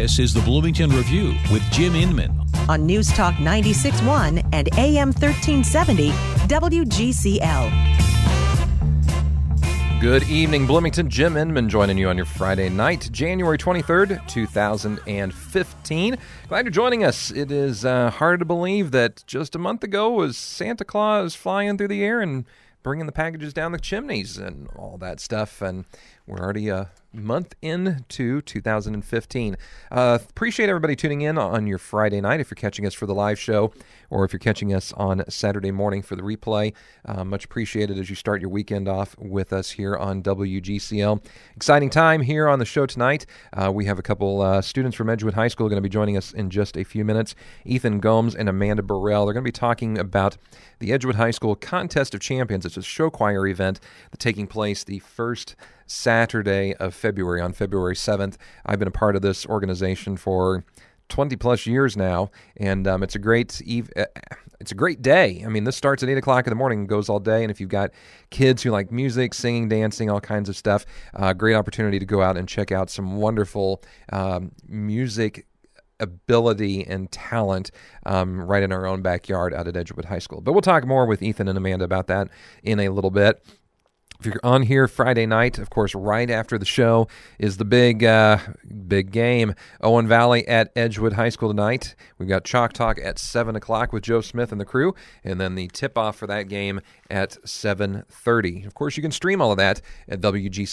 This is the Bloomington Review with Jim Inman on News Talk 96.1 and AM 1370 WGCL. Good evening, Bloomington. Jim Inman joining you on your Friday night, January 23rd, 2015. Glad you're joining us. It is hard to believe that just a month ago was Santa Claus flying through the air and bringing the packages down the chimneys and all that stuff, and we're already a month into 2015. Appreciate everybody tuning in on your Friday night if you're catching us for the live show or if you're catching us on Saturday morning for the replay. Much appreciated as you start your weekend off with us here on WGCL. Exciting time here on the show tonight. We have a couple students from Edgewood High School going to be joining us in just a few minutes. Ethan Gomes and Amanda Burrell. They're going to be talking about the Edgewood High School Contest of Champions. It's a show choir event that's taking place the first Saturday of February, on February 7th. I've been a part of this organization for 20 plus years now, and it's a great day. I mean, this starts at 8 o'clock in the morning and goes all day, and if you've got kids who like music, singing, dancing, all kinds of stuff, great opportunity to go out and check out some wonderful music ability and talent right in our own backyard out at Edgewood High School. But we'll talk more with Ethan and Amanda about that in a little bit. If you're on here Friday night, of course, right after the show is the big game. Owen Valley at Edgewood High School tonight. We've got Chalk Talk at 7 o'clock with Joe Smith and the crew, and then the tip-off for that game at 7:30. Of course, you can stream all of that at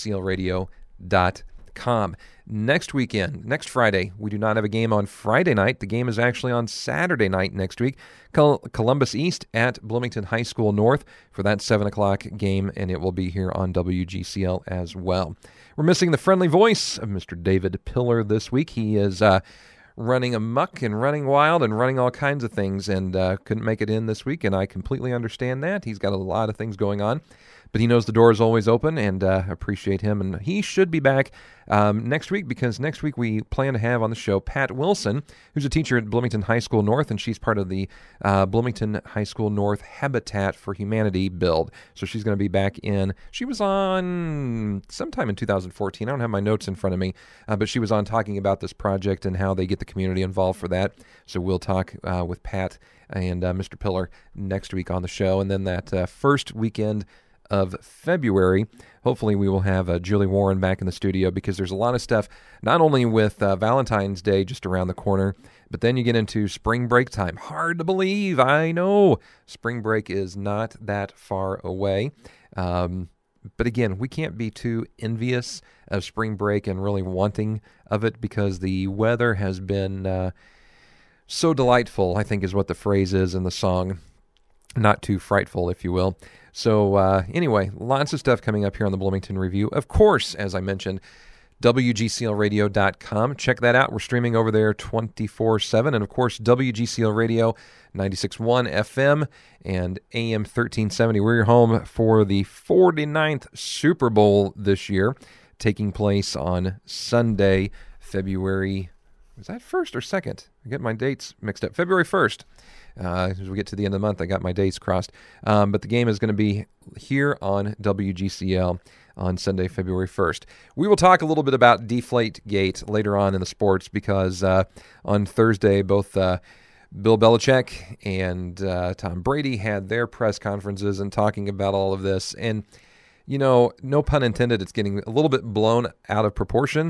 WGCLradio.com. Next weekend, next Friday, we do not have a game on Friday night. The game is actually on Saturday night next week. Columbus East at Bloomington High School North for that 7 o'clock game, and it will be here on WGCL as well. We're missing the friendly voice of Mr. David Pillar this week. He is running amok and running wild and running all kinds of things, and couldn't make it in this week, and I completely understand that. He's got a lot of things going on, but he knows the door is always open, and appreciate him. And he should be back next week, because next week we plan to have on the show Pat Wilson, who's a teacher at Bloomington High School North, and she's part of the Bloomington High School North Habitat for Humanity build. So she's going to be back in. She was on sometime in 2014. I don't have my notes in front of me, but she was on talking about this project and how they get the community involved for that. So we'll talk with Pat and Mr. Pillar next week on the show. And then that first weekend of February, hopefully we will have Julie Warren back in the studio, because there's a lot of stuff, not only with Valentine's Day just around the corner, but then you get into spring break time. Hard to believe, I know. Spring break is not that far away. But again, we can't be too envious of spring break and really wanting of it, because the weather has been so delightful, I think is what the phrase is in the song. Not too frightful, if you will. So anyway, lots of stuff coming up here on the Bloomington Review. Of course, as I mentioned, WGCLradio.com. Check that out. We're streaming over there 24/7. And of course, WGCL Radio 96.1 FM and AM 1370. We're your home for the 49th Super Bowl this year, taking place on Sunday, February, is that 1st or 2nd? I get my dates mixed up. February 1st. As we get to the end of the month, I got my dates crossed. But the game is going to be here on WGCL on Sunday, February 1st. We will talk a little bit about Deflategate later on in the sports, because on Thursday, both Bill Belichick and Tom Brady had their press conferences and talking about all of this. And, you know, no pun intended, it's getting a little bit blown out of proportion.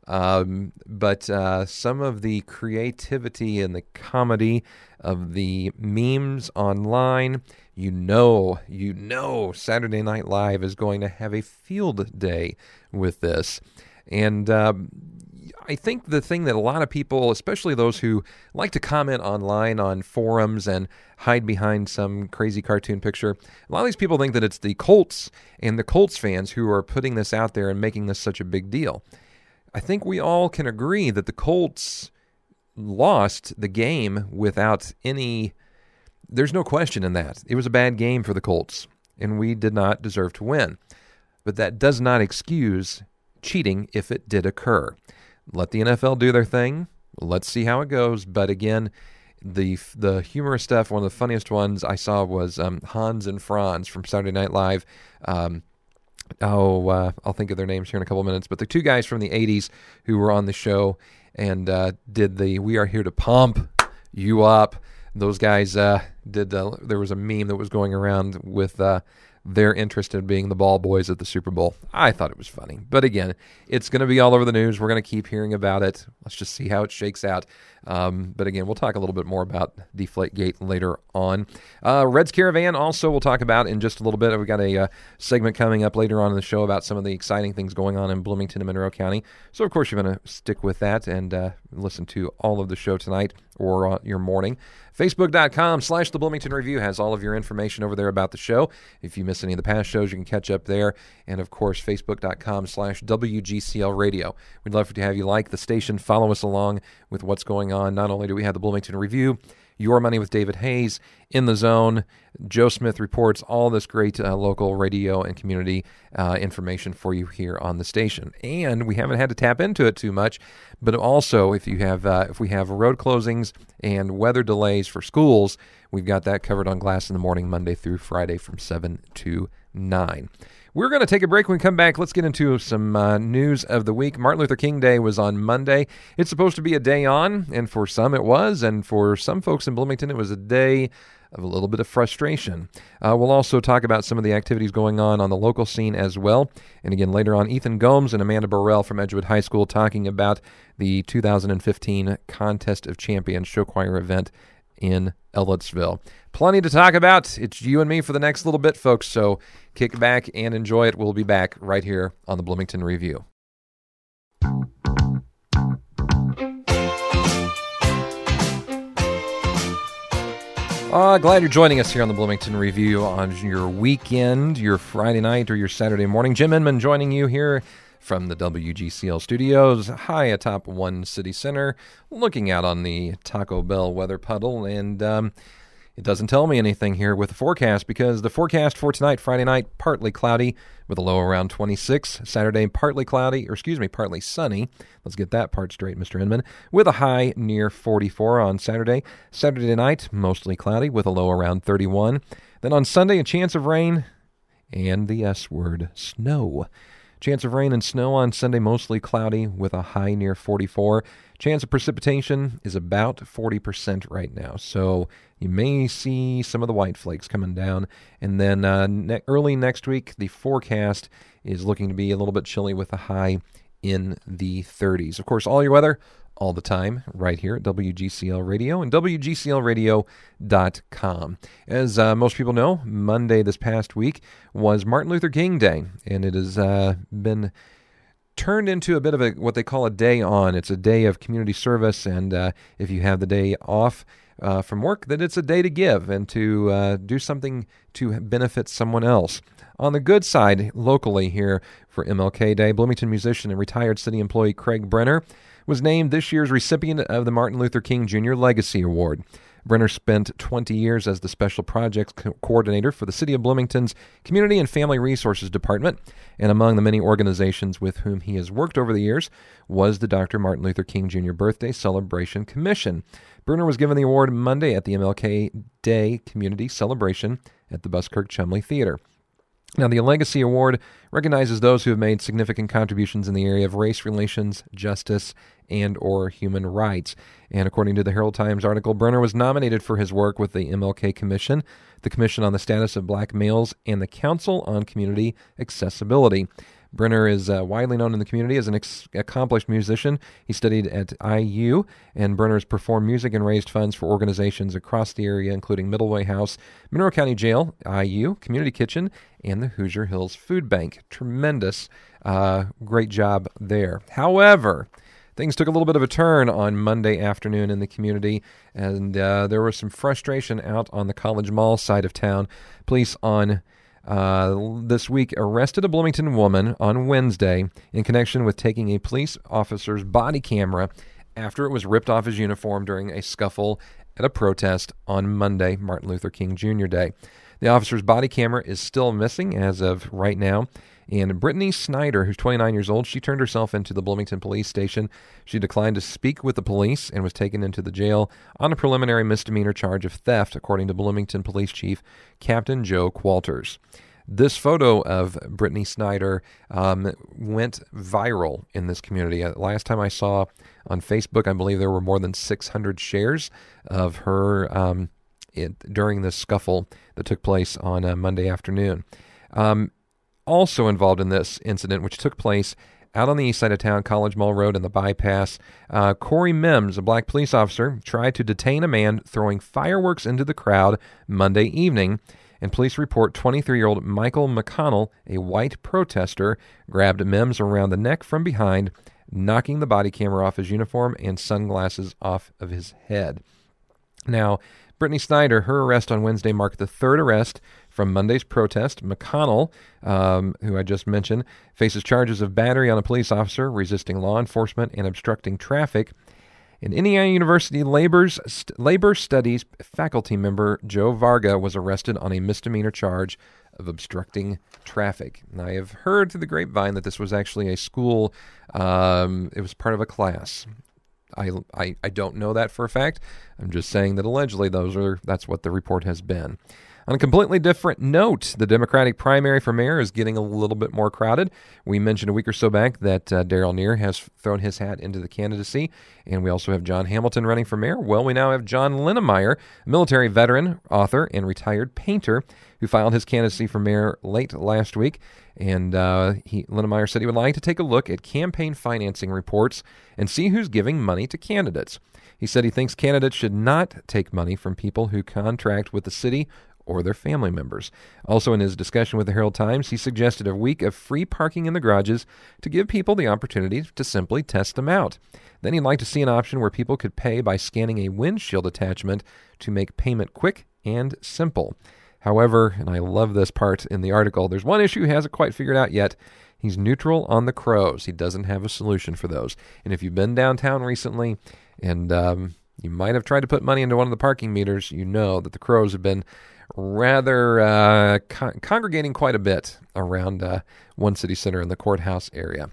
But some of the creativity and the comedy of the memes online, you know, Saturday Night Live is going to have a field day with this. And I think the thing that a lot of people, especially those who like to comment online on forums and hide behind some crazy cartoon picture, a lot of these people think that it's the Colts and the Colts fans who are putting this out there and making this such a big deal. I think we all can agree that the Colts lost the game without any, there's no question in that. It was a bad game for the Colts, and we did not deserve to win. But that does not excuse cheating if it did occur. Let the NFL do their thing. Let's see how it goes. But again, the humorous stuff, one of the funniest ones I saw was Hans and Franz from Saturday Night Live I'll think of their names here in a couple of minutes, but the two guys from the 80s who were on the show and did the "We Are Here to Pump You Up." Those guys did. There was a meme that was going around with their interest in being the ball boys at the Super Bowl. I thought it was funny. But again, it's going to be all over the news. We're going to keep hearing about it. Let's just see how it shakes out. But again, we'll talk a little bit more about Deflategate later on. Reds Caravan also we'll talk about in just a little bit. We've got a segment coming up later on in the show about some of the exciting things going on in Bloomington and Monroe County. So, of course, you're going to stick with that and listen to all of the show tonight or your morning. Facebook.com/The Bloomington Review has all of your information over there about the show. If you miss any of the past shows, you can catch up there. And, of course, Facebook.com/WGCL Radio. We'd love to have you like the station, follow us along with what's going on. Not only do we have the Bloomington Review, Your Money with David Hayes, In the Zone, Joe Smith Reports, all this great local radio and community information for you here on the station. And we haven't had to tap into it too much, but also if we have road closings and weather delays for schools, we've got that covered on Glass in the Morning, Monday through Friday from 7 to 9. We're going to take a break. When we come back, let's get into some news of the week. Martin Luther King Day was on Monday. It's supposed to be a day on, and for some it was, and for some folks in Bloomington it was a day of a little bit of frustration. We'll also talk about some of the activities going on the local scene as well. And again, later on, Ethan Gomes and Amanda Burrell from Edgewood High School talking about the 2015 Contest of Champions show choir event in Ellettsville. Plenty to talk about. It's you and me for the next little bit, folks, so kick back and enjoy it. We'll be back right here on the Bloomington Review. Glad you're joining us here on the Bloomington Review on your weekend, your Friday night or your Saturday morning. Jim Inman joining you here from the WGCL studios, high atop One City Center, looking out on the Taco Bell weather puddle, and it doesn't tell me anything here with the forecast, because the forecast for tonight, Friday night, partly cloudy with a low around 26. Saturday, partly sunny. Let's get that part straight, Mr. Inman. With a high near 44 on Saturday. Saturday night, mostly cloudy with a low around 31. Then on Sunday, a chance of rain and the S word, snow. Chance of rain and snow on Sunday, mostly cloudy with a high near 44. Chance of precipitation is about 40% right now, so you may see some of the white flakes coming down. And then early next week, the forecast is looking to be a little bit chilly with a high in the 30s. Of course, all your weather all the time right here at WGCL Radio and WGCLradio.com. As most people know, Monday this past week was Martin Luther King Day, and it has been turned into a bit of what they call a day on. It's a day of community service, and if you have the day off from work, then it's a day to give and to do something to benefit someone else. On the good side, locally here for MLK Day, Bloomington musician and retired city employee Craig Brenner was named this year's recipient of the Martin Luther King Jr. Legacy Award. Brenner spent 20 years as the Special Projects Coordinator for the City of Bloomington's Community and Family Resources Department, and among the many organizations with whom he has worked over the years was the Dr. Martin Luther King Jr. Birthday Celebration Commission. Brenner was given the award Monday at the MLK Day Community Celebration at the Buskirk Chumley Theater. Now, the Legacy Award recognizes those who have made significant contributions in the area of race relations, justice, and or human rights. And according to the Herald Times article, Brenner was nominated for his work with the MLK Commission, the Commission on the Status of Black Males, and the Council on Community Accessibility. Brenner is widely known in the community as an accomplished musician. He studied at IU, and Brenner has performed music and raised funds for organizations across the area, including Middleway House, Monroe County Jail, IU, Community Kitchen, and the Hoosier Hills Food Bank. Tremendous, great job there. However, things took a little bit of a turn on Monday afternoon in the community, and there was some frustration out on the College Mall side of town. Police on this week arrested a Bloomington woman on Wednesday in connection with taking a police officer's body camera after it was ripped off his uniform during a scuffle at a protest on Monday, Martin Luther King Jr. Day. The officer's body camera is still missing as of right now. And Brittany Snyder, who's 29 years old, she turned herself into the Bloomington Police Station. She declined to speak with the police and was taken into the jail on a preliminary misdemeanor charge of theft, according to Bloomington Police Chief Captain Joe Qualters. This photo of Brittany Snyder went viral in this community. Last time I saw on Facebook, I believe there were more than 600 shares of her during this scuffle that took place on Monday afternoon. Also involved in this incident, which took place out on the east side of town, College Mall Road and the bypass, Corey Mims, a black police officer, tried to detain a man throwing fireworks into the crowd Monday evening, and police report 23-year-old Michael McConnell, a white protester, grabbed Mims around the neck from behind, knocking the body camera off his uniform and sunglasses off of his head. Now, Brittany Snyder, her arrest on Wednesday marked the third arrest from Monday's protest. McConnell, who I just mentioned, faces charges of battery on a police officer, resisting law enforcement, and obstructing traffic. And Indiana University labor studies faculty member Joe Varga was arrested on a misdemeanor charge of obstructing traffic. Now, I have heard through the grapevine that this was actually a school, it was part of a class. I don't know that for a fact. I'm just saying that allegedly that's what the report has been. On a completely different note, the Democratic primary for mayor is getting a little bit more crowded. We mentioned a week or so back that Darrell Neer has thrown his hat into the candidacy, and we also have John Hamilton running for mayor. Well, we now have John Linnemeyer, a military veteran, author, and retired painter, who filed his candidacy for mayor late last week. And Linnemeyer said he would like to take a look at campaign financing reports and see who's giving money to candidates. He said he thinks candidates should not take money from people who contract with the city or their family members. Also, in his discussion with the Herald Times, he suggested a week of free parking in the garages to give people the opportunity to simply test them out. Then he'd like to see an option where people could pay by scanning a windshield attachment to make payment quick and simple. However, and I love this part in the article, there's one issue he hasn't quite figured out yet. He's neutral on the crows. He doesn't have a solution for those. And if you've been downtown recently and you might have tried to put money into one of the parking meters, you know that the crows have been rather congregating quite a bit around One City Center in the courthouse area.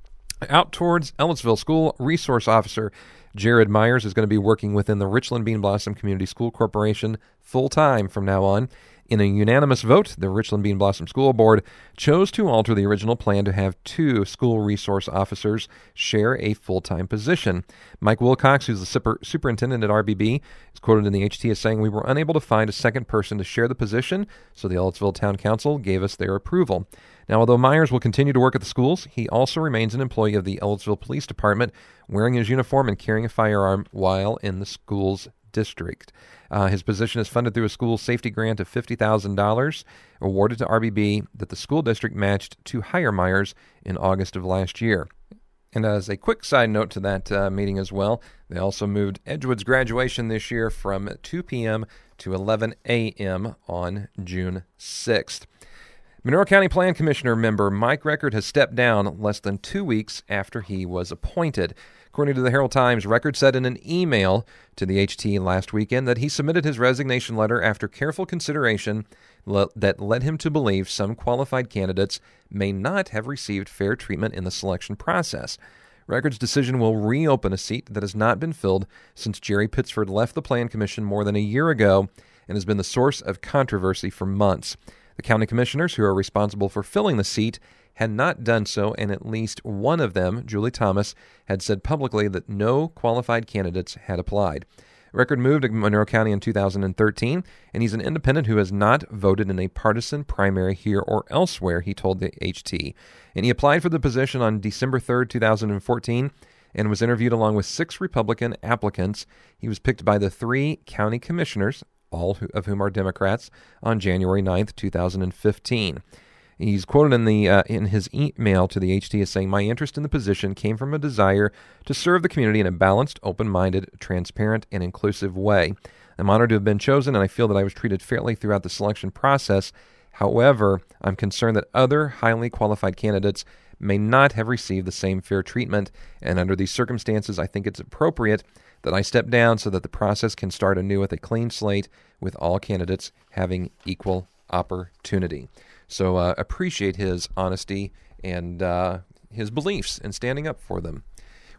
Out towards Ellettsville, school resource officer Jared Myers is going to be working within the Richland Bean Blossom Community School Corporation full-time from now on. In a unanimous vote, the Richland Bean Blossom School Board chose to alter the original plan to have 2 school resource officers share a full-time position. Mike Wilcox, who's the superintendent at RBB, is quoted in the HT as saying, "We were unable to find a second person to share the position, so the Ellettsville Town Council gave us their approval." Now, although Myers will continue to work at the schools, he also remains an employee of the Ellettsville Police Department, wearing his uniform and carrying a firearm while in the school's district. His position is funded through a school safety grant of $50,000 awarded to RBB that the school district matched to hire Myers in August of last year. And as a quick side note to that meeting as well, they also moved Edgewood's graduation this year from 2 p.m. to 11 a.m. on June 6th. Monroe County Plan Commissioner member Mike Record has stepped down less than 2 weeks after he was appointed. According to the Herald Times, Record said in an email to the HT last weekend that he submitted his resignation letter after careful consideration that led him to believe some qualified candidates may not have received fair treatment in the selection process. Record's decision will reopen a seat that has not been filled since Jerry Pittsford left the Plan Commission more than a year ago and has been the source of controversy for months. The county commissioners who are responsible for filling the seat had not done so, and at least one of them, Julie Thomas, had said publicly that no qualified candidates had applied. Record moved to Monroe County in 2013, and he's an independent who has not voted in a partisan primary here or elsewhere, he told the HT. And he applied for the position on December 3rd, 2014, and was interviewed along with 6 Republican applicants. He was picked by the 3 county commissioners, all of whom are Democrats, on January 9th, 2015. He's quoted in his email to the HT as saying, "My interest in the position came from a desire to serve the community in a balanced, open-minded, transparent, and inclusive way. I'm honored to have been chosen, and I feel that I was treated fairly throughout the selection process. However, I'm concerned that other highly qualified candidates may not have received the same fair treatment, and under these circumstances, I think it's appropriate that I step down so that the process can start anew with a clean slate with all candidates having equal opportunity." So appreciate his honesty and his beliefs and standing up for them.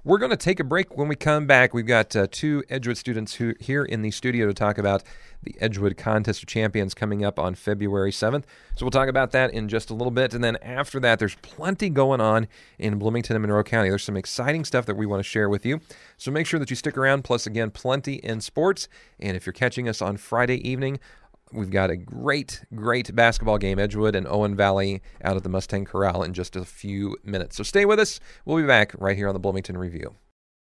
We're going to take a break. When we come back, we've got two Edgewood students who here in the studio to talk about the Edgewood Contest of Champions coming up on February 7th. So we'll talk about that in just a little bit. And then after that, there's plenty going on in Bloomington and Monroe County. There's some exciting stuff that we want to share with you. So make sure that you stick around. Plus, again, plenty in sports. And if you're catching us on Friday evening, we've got a great basketball game, Edgewood and Owen Valley, out at the Mustang Corral in just a few minutes. So stay with us. We'll be back right here on the Bloomington Review.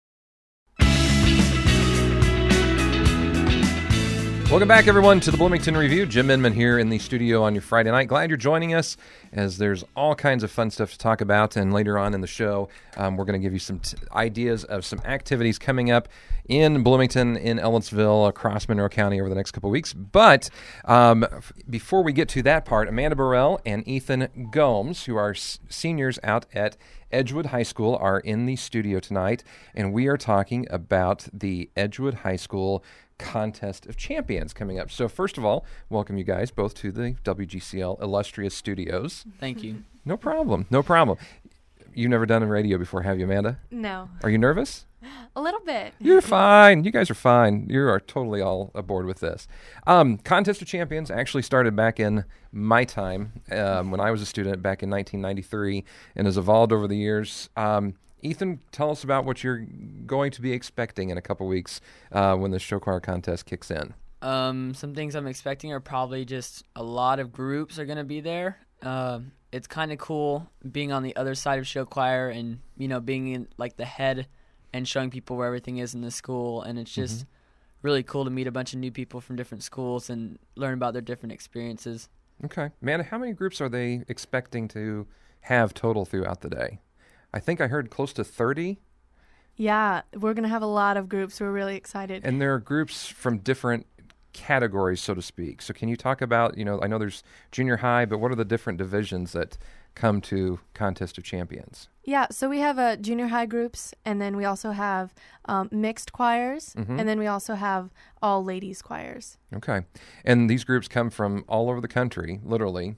Welcome back, everyone, to the Bloomington Review. Jim Inman here in the studio on your Friday night. Glad you're joining us, as there's all kinds of fun stuff to talk about. And later on in the show, we're going to give you some ideas of some activities coming up in Bloomington, in Ellettsville, across Monroe County over the next couple of weeks. But before we get to that part, Amanda Burrell and Ethan Gomes, who are seniors out at Edgewood High School, are in the studio tonight, and we are talking about the Edgewood High School Contest of Champions coming up. So first of all, welcome you guys both to the WGCL illustrious studios. Thank you. No problem. You've never done a radio before, have you, Amanda? No. Are you nervous? A little bit. You're fine. You guys are fine. You are totally all aboard with this. Contest of Champions actually started back in my time when I was a student back in 1993 and has evolved over the years. Ethan, tell us about what you're going to be expecting in a couple weeks when the show choir contest kicks in. Some things I'm expecting are probably just a lot of groups are going to be there. It's kind of cool being on the other side of show choir and, being in like the head and showing people where everything is in the school. And it's just really cool to meet a bunch of new people from different schools and learn about their different experiences. Okay. Amanda, how many groups are they expecting to have total throughout the day? I think I heard close to 30. Yeah, we're going to have a lot of groups. We're really excited. And there are groups from different categories, so to speak. So can you talk about, I know there's junior high, but what are the different divisions that come to Contest of Champions? Yeah, so we have junior high groups, and then we also have mixed choirs, and then we also have all ladies choirs. Okay. And these groups come from all over the country, literally.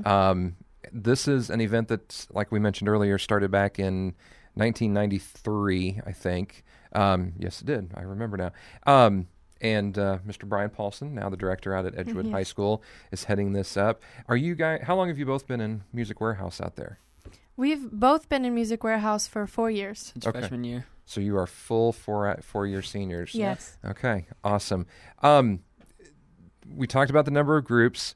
This is an event that, like we mentioned earlier, started back in 1993, I think. Yes, it did. I remember now. And Mr. Brian Paulson, now the director out at Edgewood High School, is heading this up. Are you guys? How long have you both been in Music Warehouse out there? We've both been in Music Warehouse for 4 years. Since freshman year. So you are full four-year seniors. Yes. Okay, awesome. We talked about the number of groups.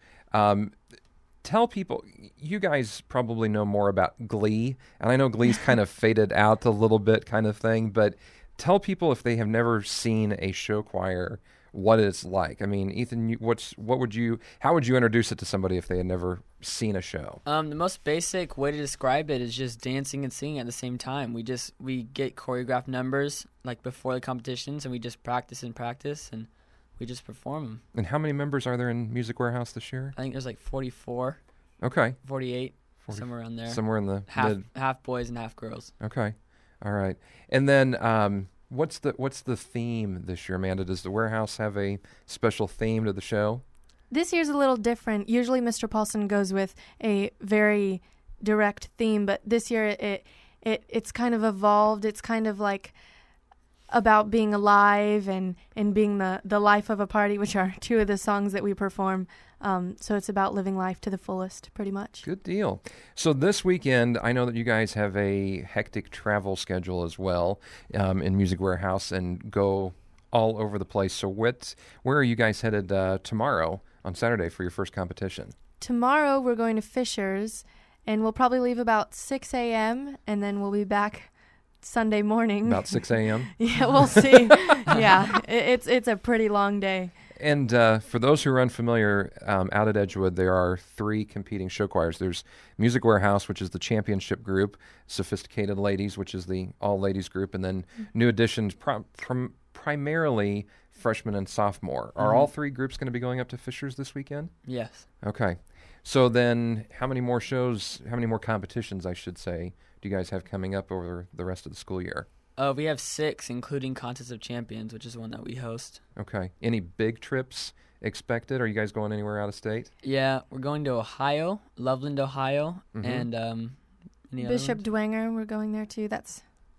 Tell people, you guys probably know more about Glee, and I know Glee's kind of faded out a little bit kind of thing, but tell people if they have never seen a show choir, what it's like. I mean, Ethan, how would you introduce it to somebody if they had never seen a show? The most basic way to describe it is just dancing and singing at the same time. We get choreographed numbers like before the competitions, and we just practice and we just perform them. And how many members are there in Music Warehouse this year? I think there's like 44. Okay. 48, somewhere around there. Somewhere in the half boys and half girls. Okay. All right. And then what's the theme this year, Amanda? Does the Warehouse have a special theme to the show? This year's a little different. Usually Mr. Paulson goes with a very direct theme, but this year it's kind of evolved. It's kind of like about being alive and being the life of a party, which are two of the songs that we perform. So it's about living life to the fullest, pretty much. Good deal. So this weekend, I know that you guys have a hectic travel schedule as well in Music Warehouse and go all over the place. So where are you guys headed tomorrow on Saturday for your first competition? Tomorrow we're going to Fishers, and we'll probably leave about 6 a.m., and then we'll be back Sunday morning. About 6 a.m.? Yeah, we'll see. Yeah, it's a pretty long day. And for those who are unfamiliar, out at Edgewood, there are 3 competing show choirs. There's Music Warehouse, which is the championship group, Sophisticated Ladies, which is the all-ladies group, and then new additions, primarily freshman and sophomore. Are all 3 groups going to be going up to Fishers this weekend? Yes. Okay. So then how many more competitions, I should say, do you guys have coming up over the rest of the school year? We have 6, including Contest of Champions, which is one that we host. Okay. Any big trips expected? Are you guys going anywhere out of state? Yeah, we're going to Ohio, Loveland, Ohio, and any Bishop other Dwenger, we're going there too. That's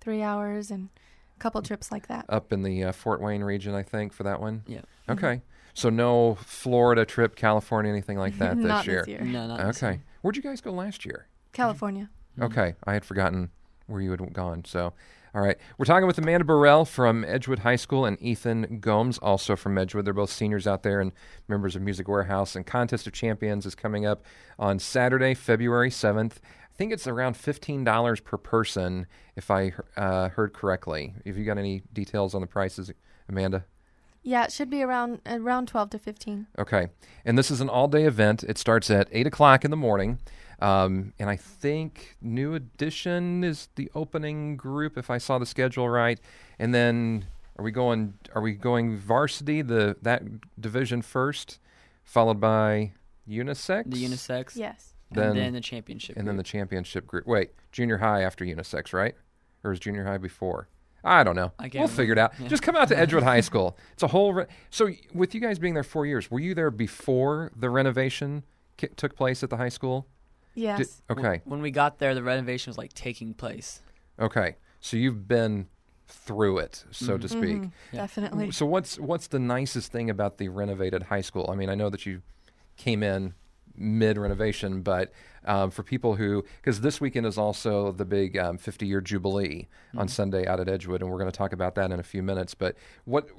3 hours and a couple trips like that. Up in the Fort Wayne region, I think, for that one? Yeah. Okay. So no Florida trip, California, anything like that Not year? this year. No, not this Okay. year. Where'd you guys go last year? California. Okay. I had forgotten where you had gone. So, all right. We're talking with Amanda Burrell from Edgewood High School and Ethan Gomes, also from Edgewood. They're both seniors out there and members of Music Warehouse. And Contest of Champions is coming up on Saturday, February 7th. I think it's around $15 per person, if I heard correctly. Have you got any details on the prices, Amanda? Yeah, it should be around 12 to 15. Okay. And this is an all-day event. It starts at 8 o'clock in the morning. And I think New Edition is the opening group, if I saw the schedule right. And then are we going varsity, that division first, followed by unisex? The unisex. Yes. And then the championship. And then the championship group. Wait, junior high after unisex, right? Or is junior high before? I don't know. We'll figure it out. Yeah. Just come out to Edgewood High School. It's a whole... So with you guys being there 4 years, were you there before the renovation took place at the high school? Yes. Okay. When we got there, the renovation was like taking place. Okay. So you've been through it, so to speak. Yeah. Definitely. So what's the nicest thing about the renovated high school? I mean, I know that you came in mid-renovation, but for people who, because this weekend is also the big 50-year jubilee on Sunday out at Edgewood, and we're going to talk about that in a few minutes. But what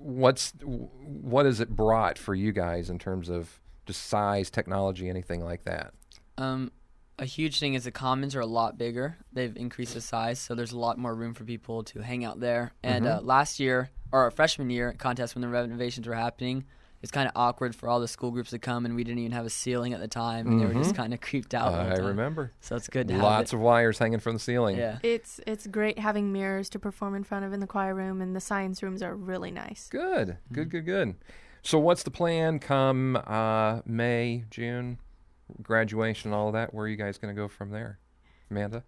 has it brought for you guys in terms of just size, technology, anything like that? A huge thing is the commons are a lot bigger. They've increased the size, so there's a lot more room for people to hang out there. And last year, or our freshman year contest, when the renovations were happening, it's kind of awkward for all the school groups to come, and we didn't even have a ceiling at the time, and they were just kind of creeped out. I remember. So it's good to have Lots of wires hanging from the ceiling. Yeah. It's great having mirrors to perform in front of in the choir room, and the science rooms are really nice. Good. So what's the plan come May, June, graduation, all of that? Where are you guys going to go from there? Amanda?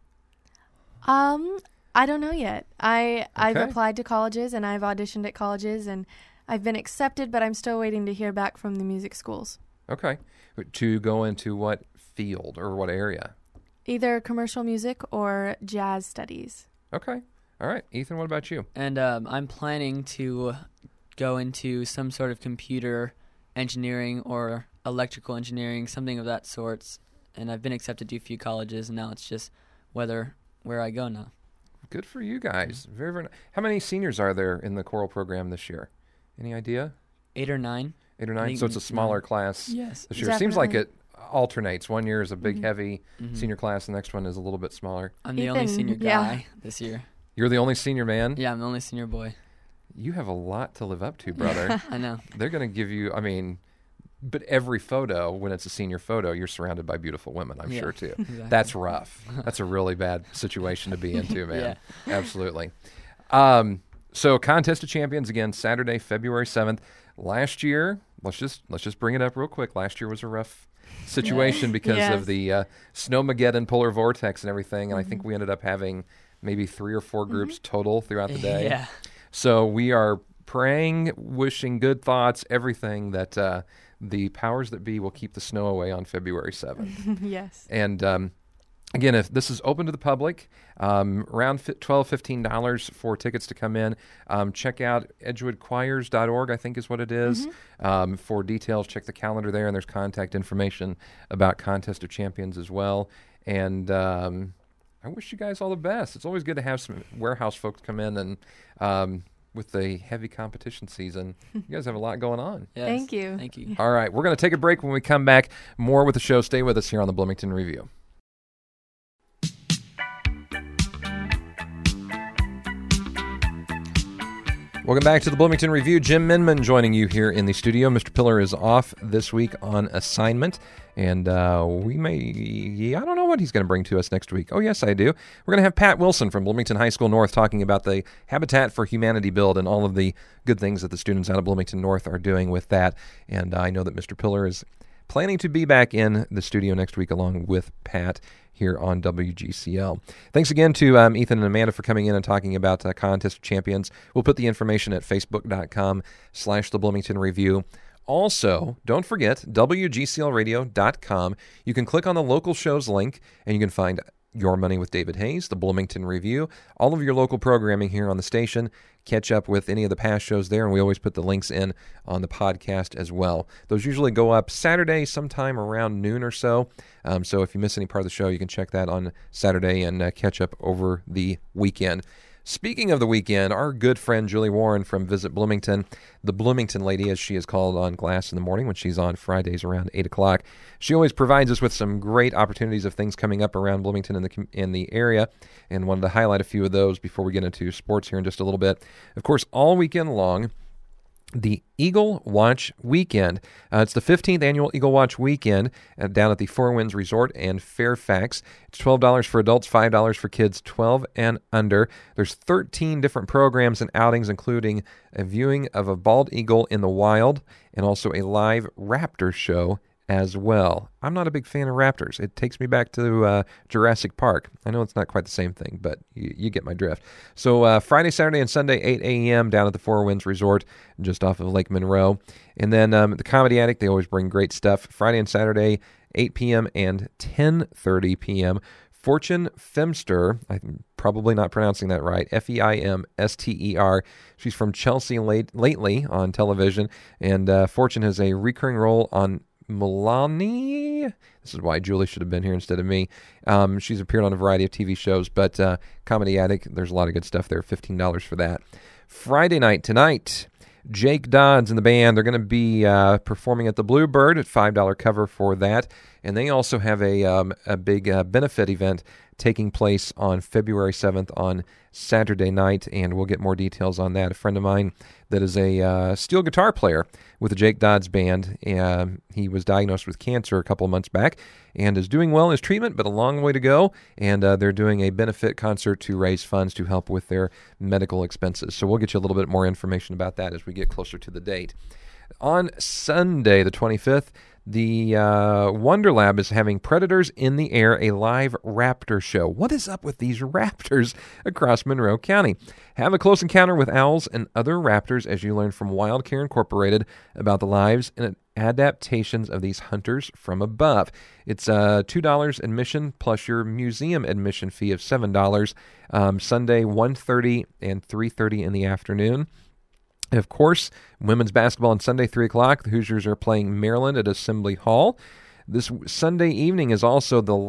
I don't know yet. I've Okay. applied to colleges, and I've auditioned at colleges, and I've been accepted, but I'm still waiting to hear back from the music schools. Okay. To go into what field or what area? Either commercial music or jazz studies. Okay. All right. Ethan, what about you? And I'm planning to go into some sort of computer engineering or electrical engineering, something of that sort. And I've been accepted to a few colleges, and now it's just where I go now. Good for you guys. Very, very nice. How many seniors are there in the choral program this year? Any idea? 8 or 9. 8 or 9? think So it's a smaller 9. class Yes. this year. Seems like Definitely. it alternates. One year is a big, heavy senior class. The next one is a little bit smaller. I'm the only Ethan, senior yeah. guy this year. You're the only senior man? Yeah, I'm the only senior boy. You have a lot to live up to, brother. I know. They're going to give you, but every photo, when it's a senior photo, you're surrounded by beautiful women, I'm Yeah, sure, too. exactly. That's rough. That's a really bad situation to be into, man. Yeah. Absolutely. So Contest of Champions, again, Saturday, February 7th. Last year, let's just bring it up real quick. Last year was a rough situation because Yes. of the Snowmageddon polar vortex and everything, and I think we ended up having maybe 3 or 4 groups total throughout the day. Yeah. So we are praying, wishing good thoughts, everything that the powers that be will keep the snow away on February 7th. Yes. And again, if this is open to the public, around $12, $15 for tickets to come in. Check out edgewoodchoirs.org, I think is what it is. For details, check the calendar there, and there's contact information about Contest of Champions as well. And I wish you guys all the best. It's always good to have some warehouse folks come in and with the heavy competition season, you guys have a lot going on. Yes. Thank you. Thank you. All right, we're going to take a break. When we come back, more with the show. Stay with us here on the Bloomington Review. Welcome back to the Bloomington Review. Jim Minman joining you here in the studio. Mr. Pillar is off this week on assignment, and I don't know what he's going to bring to us next week. Oh, yes, I do. We're going to have Pat Wilson from Bloomington High School North talking about the Habitat for Humanity build and all of the good things that the students out of Bloomington North are doing with that. And I know that Mr. Pillar is planning to be back in the studio next week along with Pat here on WGCL. Thanks again to Ethan and Amanda for coming in and talking about Contest of Champions. We'll put the information at facebook.com/the Bloomington Review. Also, don't forget, WGCLradio.com. You can click on the local shows link, and you can find Your Money with David Hayes, the Bloomington Review, all of your local programming here on the station. Catch up with any of the past shows there, and we always put the links in on the podcast as well. Those usually go up Saturday sometime around noon or so. So if you miss any part of the show, you can check that on Saturday and catch up over the weekend. Speaking of the weekend, our good friend Julie Warren from Visit Bloomington, the Bloomington Lady, as she is called on Glass in the Morning when she's on Fridays around 8 o'clock. She always provides us with some great opportunities of things coming up around Bloomington in the area, and wanted to highlight a few of those before we get into sports here in just a little bit. Of course, all weekend long, the Eagle Watch Weekend. It's the 15th annual Eagle Watch Weekend down at the Four Winds Resort in Fairfax. It's $12 for adults, $5 for kids 12 and under. There's 13 different programs and outings, including a viewing of a bald eagle in the wild and also a live raptor show as well. I'm not a big fan of raptors. It takes me back to Jurassic Park. I know it's not quite the same thing, but you get my drift. So Friday, Saturday, and Sunday, 8 a.m. down at the Four Winds Resort, just off of Lake Monroe. And then the Comedy Attic, they always bring great stuff. Friday and Saturday, 8 p.m. and 10:30 p.m. Fortune Femster, I'm probably not pronouncing that right, Feimster. She's from Chelsea lately on television, and Fortune has a recurring role on Milani. This is why Julie should have been here instead of me. She's appeared on a variety of TV shows, but Comedy Attic, there's a lot of good stuff there. $15 for that. Friday night, tonight, Jake Dodds and the band, they're going to be performing at the Bluebird at $5 cover for that. And they also have a big benefit event taking place on February 7th on Saturday night, and we'll get more details on that. A friend of mine that is a steel guitar player with the Jake Dodds band, he was diagnosed with cancer a couple of months back and is doing well in his treatment, but a long way to go, and they're doing a benefit concert to raise funds to help with their medical expenses. So we'll get you a little bit more information about that as we get closer to the date. On Sunday, the 25th, the Wonder Lab is having Predators in the Air, a live raptor show. What is up with these raptors across Monroe County? Have a close encounter with owls and other raptors as you learn from Wild Care Incorporated about the lives and adaptations of these hunters from above. It's $2 admission plus your museum admission fee of $7. Sunday, 1:30 and 3:30 in the afternoon. And of course, women's basketball on Sunday, 3 o'clock. The Hoosiers are playing Maryland at Assembly Hall. This Sunday evening is also the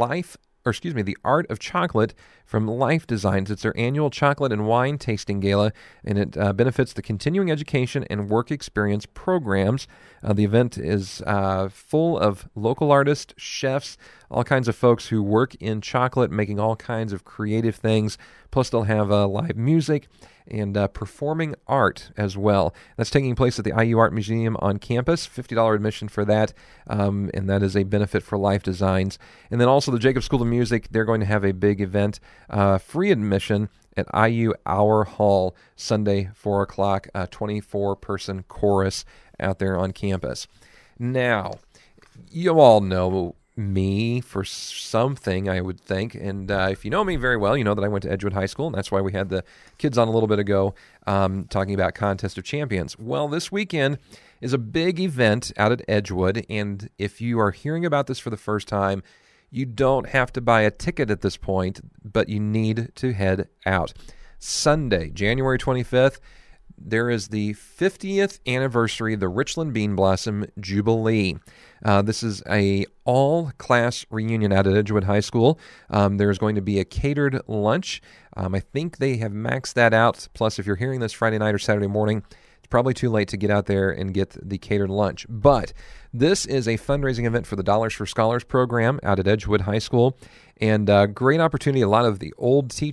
Art of Chocolate from Life Designs. It's their annual chocolate and wine tasting gala, and it benefits the continuing education and work experience programs. The event is full of local artists, chefs, all kinds of folks who work in chocolate, making all kinds of creative things. Plus, they'll have live music and performing art as well. That's taking place at the IU Art Museum on campus. $50 admission for that, and that is a benefit for Life Designs. And then also the Jacobs School of Music, they're going to have a big event, free admission at IU Hour Hall, Sunday, 4 o'clock, 24-person chorus out there on campus. Now, you all know me for something, I would think, and if you know me very well, you know that I went to Edgewood High School, and that's why we had the kids on a little bit ago talking about Contest of Champions. Well, this weekend is a big event out at Edgewood, and if you are hearing about this for the first time, you don't have to buy a ticket at this point, but you need to head out. Sunday, January 25th, there is the 50th anniversary of the Richland Bean Blossom Jubilee. This is a all-class reunion out at Edgewood High School. There's going to be a catered lunch. I think they have maxed that out. Plus, if you're hearing this Friday night or Saturday morning, it's probably too late to get out there and get the catered lunch. But this is a fundraising event for the Dollars for Scholars program out at Edgewood High School. And great opportunity. A lot of the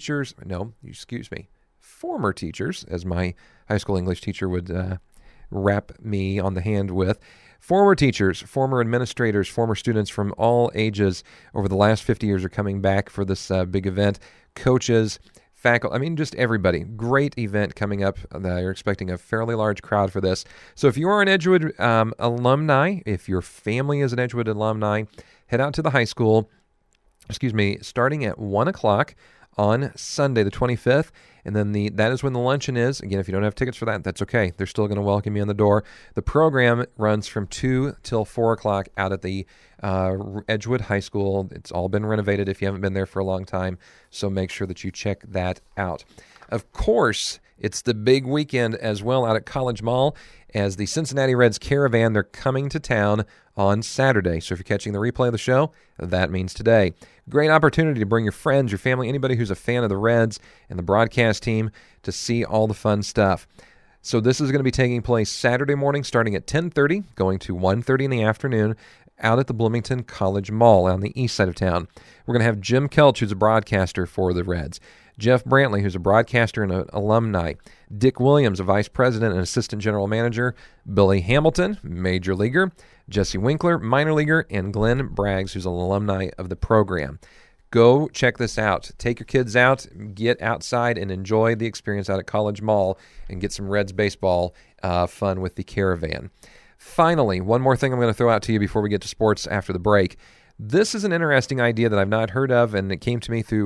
former teachers, as my high school English teacher would rap me on the hand with. Former teachers, former administrators, former students from all ages over the last 50 years are coming back for this big event. Coaches, faculty, just everybody. Great event coming up. You're expecting a fairly large crowd for this. So if you are an Edgewood alumni, if your family is an Edgewood alumni, head out to the high school, starting at 1 o'clock on Sunday, the 25th. And then that is when the luncheon is. Again, if you don't have tickets for that, that's okay. They're still going to welcome you in the door. The program runs from 2 till 4 o'clock out at the Edgewood High School. It's all been renovated if you haven't been there for a long time, so make sure that you check that out. Of course, it's the big weekend as well out at College Mall as the Cincinnati Reds Caravan, they're coming to town on Saturday. So if you're catching the replay of the show, that means today. Great opportunity to bring your friends, your family, anybody who's a fan of the Reds and the broadcast team to see all the fun stuff. So this is going to be taking place Saturday morning starting at 10:30, going to 1:30 in the afternoon out at the Bloomington College Mall on the east side of town. We're going to have Jim Kelch, who's a broadcaster for the Reds, Jeff Brantley, who's a broadcaster and an alumni, Dick Williams, a vice president and assistant general manager, Billy Hamilton, major leaguer, Jesse Winkler, minor leaguer, and Glenn Braggs, who's an alumni of the program. Go check this out. Take your kids out, get outside, and enjoy the experience out at College Mall and get some Reds baseball fun with the Caravan. Finally, one more thing I'm going to throw out to you before we get to sports after the break. This is an interesting idea that I've not heard of, and it came to me through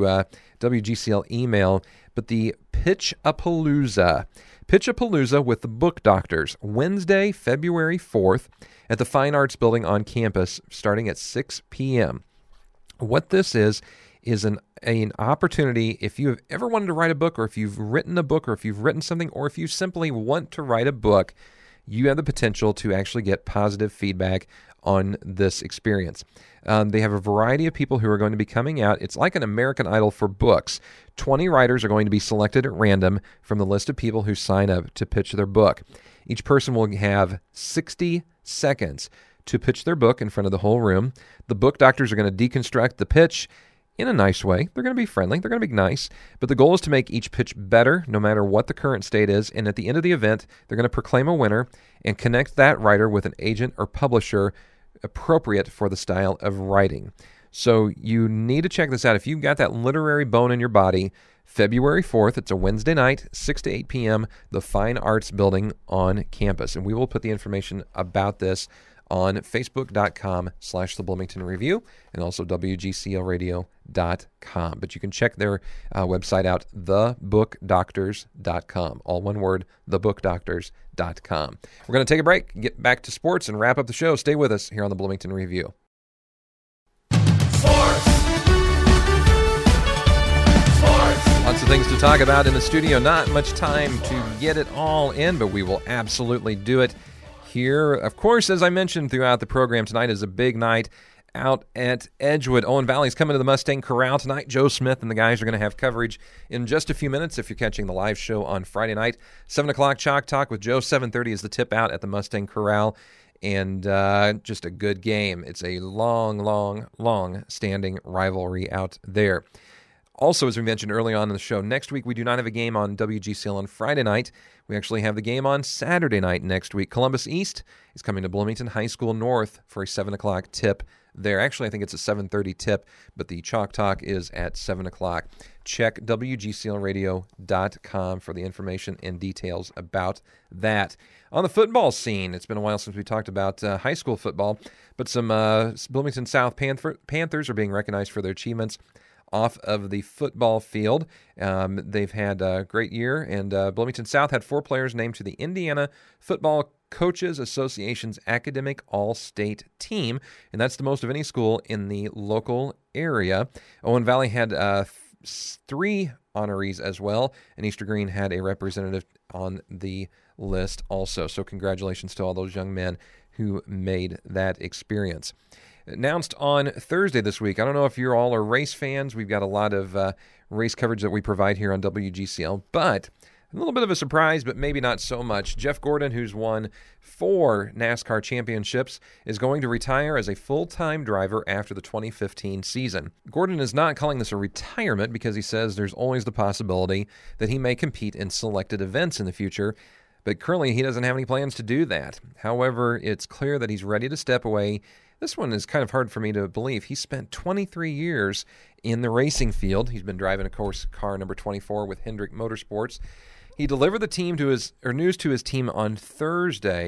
WGCL email, but the Pitch-a-Palooza. Pitch-a-Palooza with the Book Doctors, Wednesday, February 4th at the Fine Arts Building on campus starting at 6 p.m. What this is an opportunity, if you have ever wanted to write a book, or if you've written a book, or if you've written something, or if you simply want to write a book, you have the potential to actually get positive feedback on this experience. They have a variety of people who are going to be coming out. It's like an American Idol for books. 20 writers are going to be selected at random from the list of people who sign up to pitch their book. Each person will have 60 seconds to pitch their book in front of the whole room. The book doctors are going to deconstruct the pitch in a nice way. They're going to be friendly. They're going to be nice. But the goal is to make each pitch better, no matter what the current state is. And at the end of the event, they're going to proclaim a winner and connect that writer with an agent or publisher appropriate for the style of writing. So you need to check this out. If you've got that literary bone in your body, February 4th, it's a Wednesday night, 6 to 8 p.m., the Fine Arts Building on campus. And we will put the information about this on facebook.com/The Bloomington Review and also WGCLradio.com. But you can check their website out, thebookdoctors.com. All one word, thebookdoctors.com. We're going to take a break, get back to sports, and wrap up the show. Stay with us here on the Bloomington Review. Sports. Lots of things to talk about in the studio. Not much time to get it all in, but we will absolutely do it here. Of course, as I mentioned throughout the program, tonight is a big night out at Edgewood. Owen Valley's coming to the Mustang Corral tonight. Joe Smith and the guys are going to have coverage in just a few minutes if you're catching the live show on Friday night. 7 o'clock Chalk Talk with Joe. 7:30 is the tip out at the Mustang Corral. And just a good game. It's a long standing rivalry out there. Also, as we mentioned early on in the show, next week we do not have a game on WGCL on Friday night. We actually have the game on Saturday night next week. Columbus East is coming to Bloomington High School North for a 7 o'clock tip there. Actually, I think it's a 7:30 tip, but the Chalk Talk is at 7 o'clock. Check WGCLradio.com for the information and details about that. On the football scene, it's been a while since we talked about high school football, but some Bloomington South Panthers are being recognized for their achievements off of the football field. They've had a great year, and Bloomington South had 4 players named to the Indiana Football Coaches Association's Academic All-State Team, and that's the most of any school in the local area. Owen Valley had 3 honorees as well, and Easter Green had a representative on the list also. So congratulations to all those young men who made that experience. Announced on Thursday this week. I don't know if you all are race fans. We've got a lot of race coverage that we provide here on WGCL, but a little bit of a surprise, but maybe not so much. Jeff Gordon, who's won 4 NASCAR championships, is going to retire as a full-time driver after the 2015 season. Gordon is not calling this a retirement because he says there's always the possibility that he may compete in selected events in the future, but currently he doesn't have any plans to do that. However, it's clear that he's ready to step away. This one is kind of hard for me to believe. He spent 23 years in the racing field. He's been driving, of course, car number 24 with Hendrick Motorsports. He delivered the news to his team on Thursday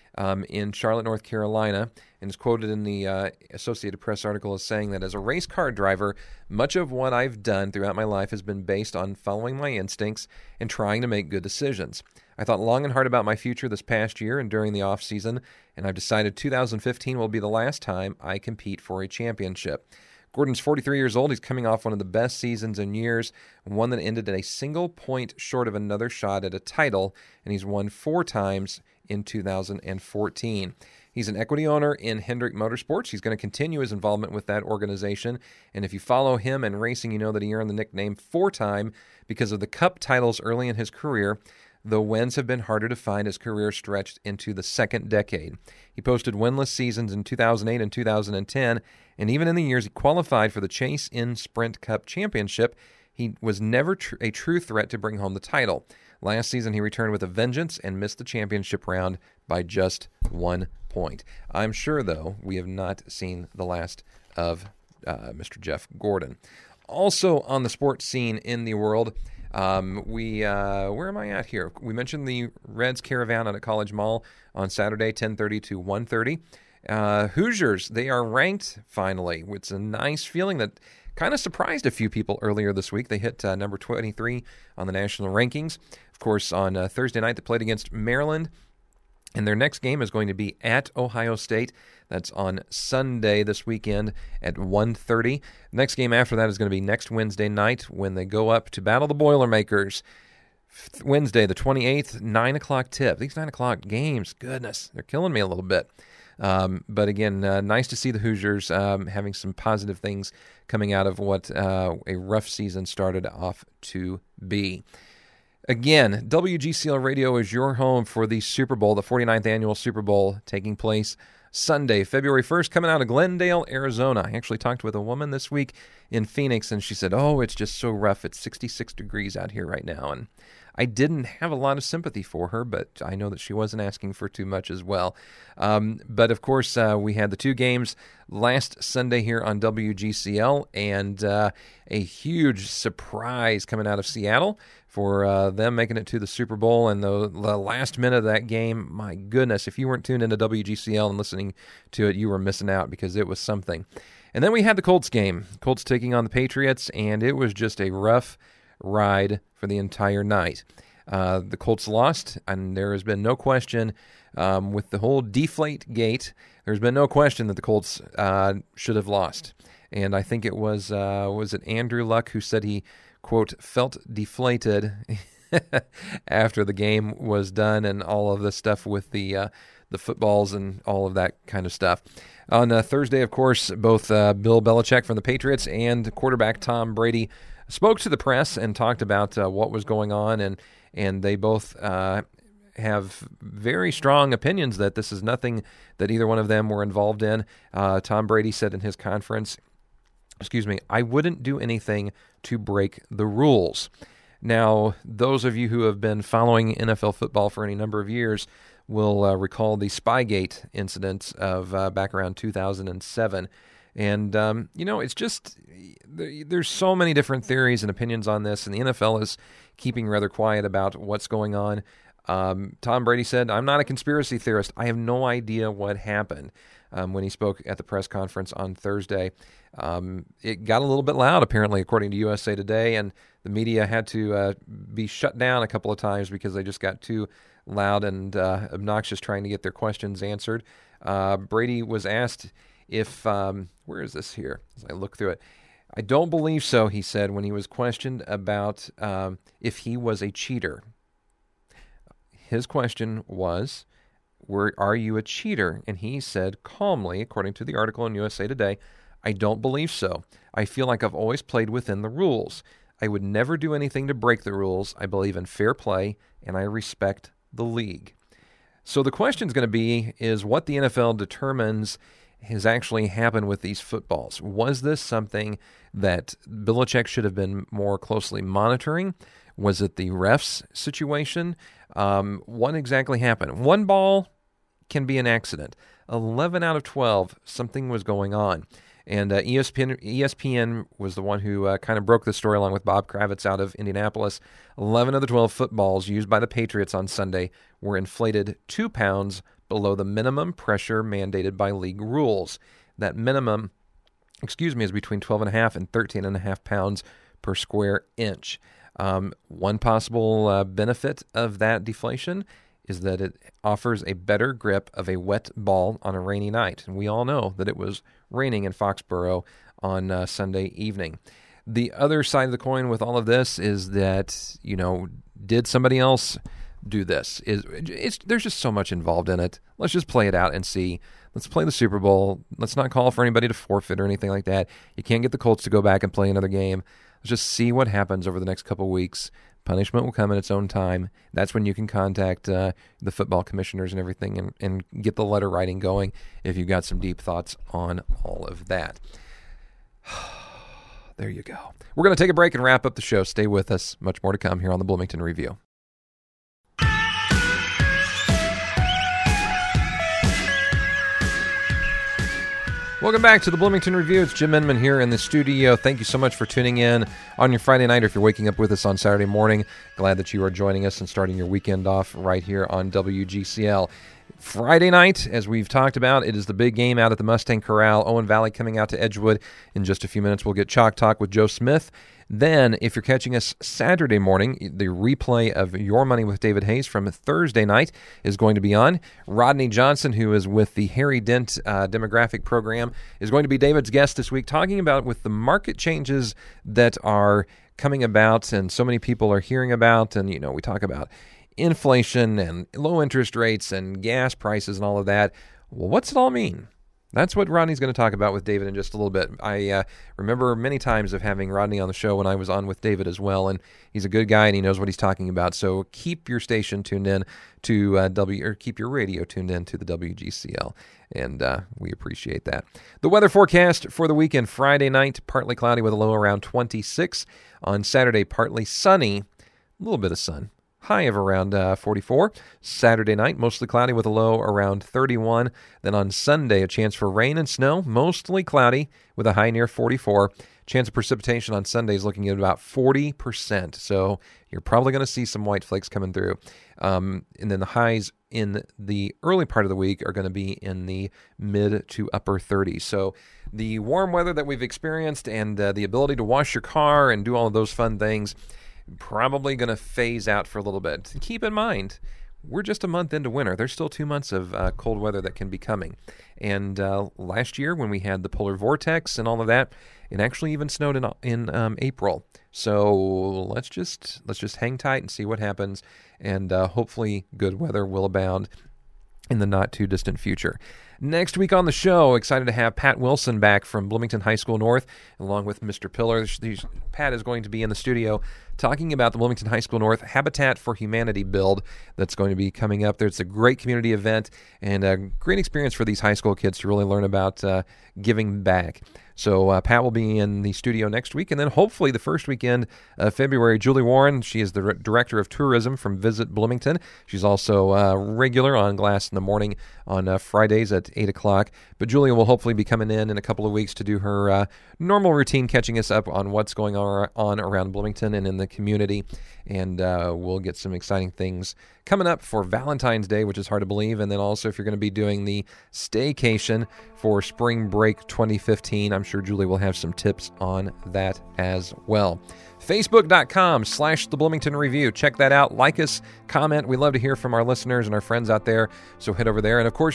in Charlotte, North Carolina, and is quoted in the Associated Press article as saying that as a race car driver, much of what I've done throughout my life has been based on following my instincts and trying to make good decisions. I thought long and hard about my future this past year and during the off season, and I've decided 2015 will be the last time I compete for a championship. Gordon's 43 years old. He's coming off one of the best seasons in years, one that ended at a single point short of another shot at a title, and he's won 4 times in 2014. He's an equity owner in Hendrick Motorsports. He's going to continue his involvement with that organization, and if you follow him and racing, you know that he earned the nickname 4-time because of the Cup titles early in his career, though wins have been harder to find as career stretched into the second decade. He posted winless seasons in 2008 and 2010, and even in the years he qualified for the Chase Inn Sprint Cup Championship, he was never a true threat to bring home the title. Last season he returned with a vengeance and missed the championship round by just 1 point. I'm sure, though, we have not seen the last of Mr. Jeff Gordon. Also on the sports scene in the world, where am I at here? We mentioned the Reds Caravan out at College Mall on Saturday, 10:30 to 1:30. Hoosiers, they are ranked finally. It's a nice feeling that kind of surprised a few people earlier this week. They hit number 23 on the national rankings. Of course, on Thursday night, they played against Maryland. And their next game is going to be at Ohio State. That's on Sunday this weekend at 1:30. Next game after that is going to be next Wednesday night when they go up to battle the Boilermakers. Wednesday, the 28th, 9 o'clock tip. These 9 o'clock games, goodness, they're killing me a little bit. But again, nice to see the Hoosiers having some positive things coming out of what a rough season started off to be. Again, WGCL Radio is your home for the Super Bowl, the 49th annual Super Bowl, taking place Sunday, February 1st, coming out of Glendale, Arizona. I actually talked with a woman this week in Phoenix, and she said, it's just so rough. It's 66 degrees out here right now. And I didn't have a lot of sympathy for her, but I know that she wasn't asking for too much as well. But, of course, we had the 2 games last Sunday here on WGCL, and a huge surprise coming out of Seattle for them making it to the Super Bowl. And the last minute of that game, my goodness, if you weren't tuned into WGCL and listening to it, you were missing out because it was something. And then we had the Colts game, Colts taking on the Patriots, and it was just a rough ride for the entire night. The Colts lost, and there has been no question with the whole deflate gate, there's been no question that the Colts should have lost. And I think it was it Andrew Luck who said he, quote, felt deflated after the game was done and all of the stuff with the footballs and all of that kind of stuff. On Thursday, of course, both Bill Belichick from the Patriots and quarterback Tom Brady spoke to the press and talked about what was going on, and they both have very strong opinions that this is nothing that either one of them were involved in. Tom Brady said in his conference, I wouldn't do anything to break the rules. Now, those of you who have been following NFL football for any number of years will recall the Spygate incident of back around 2007. And, it's just, there's so many different theories and opinions on this, and the NFL is keeping rather quiet about what's going on. Tom Brady said, I'm not a conspiracy theorist. I have no idea what happened. When he spoke at the press conference on Thursday. It got a little bit loud, apparently, according to USA Today, and the media had to be shut down a couple of times because they just got too loud and obnoxious trying to get their questions answered. Brady was asked if, where is this here, as I look through it? I don't believe so, he said, when he was questioned about if he was a cheater. His question was, are you a cheater? And he said calmly, according to the article in USA Today, I don't believe so. I feel like I've always played within the rules. I would never do anything to break the rules. I believe in fair play, and I respect the league. So the question is going to be is what the NFL determines has actually happened with these footballs. Was this something that Belichick should have been more closely monitoring? Was it the refs situation? What exactly happened? One ball can be an accident. 11 out of 12, something was going on. And ESPN was the one who kind of broke the story along with Bob Kravitz out of Indianapolis. 11 of the 12 footballs used by the Patriots on Sunday were inflated 2 pounds below the minimum pressure mandated by league rules. That minimum, is between 12.5 and 13.5 pounds per square inch. One possible benefit of that deflation is that it offers a better grip of a wet ball on a rainy night. And we all know that it was raining in Foxborough on Sunday evening. The other side of the coin with all of this is that, did somebody else do this? There's just so much involved in it. Let's just play it out and see. Let's play the Super Bowl. Let's not call for anybody to forfeit or anything like that. You can't get the Colts to go back and play another game. Let's just see what happens over the next couple of weeks. Punishment will come in its own time. That's when you can contact the football commissioners and everything and get the letter writing going if you've got some deep thoughts on all of that. There you go. We're going to take a break and wrap up the show. Stay with us. Much more to come here on the Bloomington Review. Welcome back to the Bloomington Review. It's Jim Inman here in the studio. Thank you so much for tuning in on your Friday night, or if you're waking up with us on Saturday morning. Glad that you are joining us and starting your weekend off right here on WGCL. Friday night, as we've talked about, it is the big game out at the Mustang Corral. Owen Valley coming out to Edgewood. In just a few minutes, we'll get Chalk Talk with Joe Smith. Then, if you're catching us Saturday morning, the replay of Your Money with David Hayes from Thursday night is going to be on. Rodney Johnson, who is with the Harry Dent demographic program, is going to be David's guest this week, talking about with the market changes that are coming about and so many people are hearing about. And, we talk about inflation and low interest rates and gas prices and all of that. Well, what's it all mean? That's what Rodney's going to talk about with David in just a little bit. I remember many times of having Rodney on the show when I was on with David as well, and he's a good guy and he knows what he's talking about. So keep your station tuned in to keep your radio tuned in to the WGCL, and we appreciate that. The weather forecast for the weekend: Friday night, partly cloudy with a low around 26. On Saturday, partly sunny, a little bit of sun. High of around 44. Saturday night, mostly cloudy with a low around 31. Then on Sunday, a chance for rain and snow, mostly cloudy with a high near 44. Chance of precipitation on Sunday is looking at about 40%. So you're probably going to see some white flakes coming through. And then the highs in the early part of the week are going to be in the mid to upper 30s. So the warm weather that we've experienced and the ability to wash your car and do all of those fun things probably going to phase out for a little bit. Keep in mind, we're just a month into winter. There's still 2 months of cold weather that can be coming. And last year, when we had the polar vortex and all of that, it actually even snowed in April. So let's just hang tight and see what happens. And hopefully, good weather will abound in the not too distant future. Next week on the show, excited to have Pat Wilson back from Bloomington High School North, along with Mr. Pillar. Pat is going to be in the studio talking about the Bloomington High School North Habitat for Humanity build that's going to be coming up there. It's a great community event and a great experience for these high school kids to really learn about giving back. So Pat will be in the studio next week, and then hopefully the first weekend of February, Julie Warren, she is the Director of Tourism from Visit Bloomington. She's also regular on Glass in the Morning on Fridays at 8 o'clock. But Julie will hopefully be coming in a couple of weeks to do her normal routine, catching us up on what's going on around Bloomington and in the community. And we'll get some exciting things coming up for Valentine's Day, which is hard to believe. And then also, if you're going to be doing the staycation for Spring Break 2015, I'm sure Julie will have some tips on that as well. Facebook.com/The Bloomington Review. Check that out. Like us, comment. We love to hear from our listeners and our friends out there, so head over there. And, of course,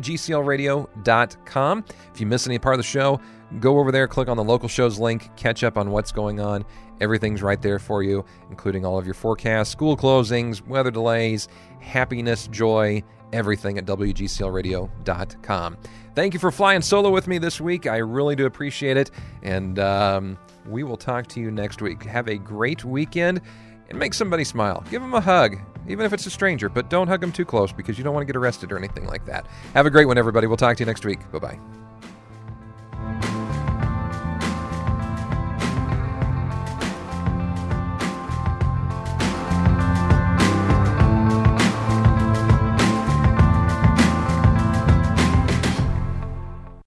WGCLradio.com. If you miss any part of the show, go over there, click on the local shows link, catch up on what's going on. Everything's right there for you, including all of your forecasts, school closings, weather delays, happiness, joy, everything at WGCLradio.com. Thank you for flying solo with me this week. I really do appreciate it. And we will talk to you next week. Have a great weekend and make somebody smile. Give them a hug, even if it's a stranger, but don't hug them too close because you don't want to get arrested or anything like that. Have a great one, everybody. We'll talk to you next week. Bye-bye.